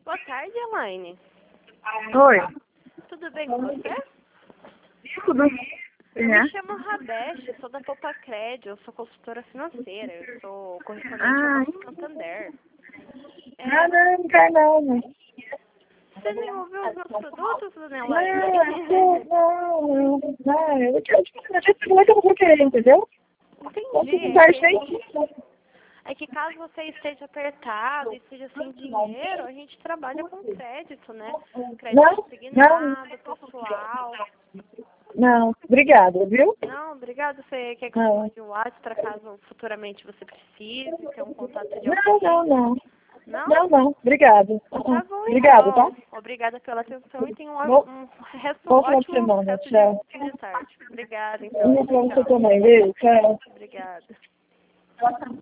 Boa tarde, Elaine. Oi. Tudo bem com você? Tudo. Eu me chamo Rabesh, sou da Poupa Crédito, eu sou consultora financeira, eu sou correspondente ao Banco Santander. Não quero não. Você desenvolveu os meus produtos, dona Não, Elaine? eu quero como é que eu vou querer, entendeu? Entendi. É que caso você esteja apertado e esteja sem dinheiro, a gente trabalha com crédito, né? Crédito assignado, pessoal. Não, obrigada, viu? Não, obrigada. Você quer que eu te mande um WhatsApp para caso futuramente você precise ter um contato de alguém? Não, obrigada. Tá bom, Obrigada, então. tá? Obrigada pela atenção e tenha um resto Bom final de ótimo semana, resto tchau. de tarde. Obrigada, então. Pra você também, viu? Tchau. Obrigada.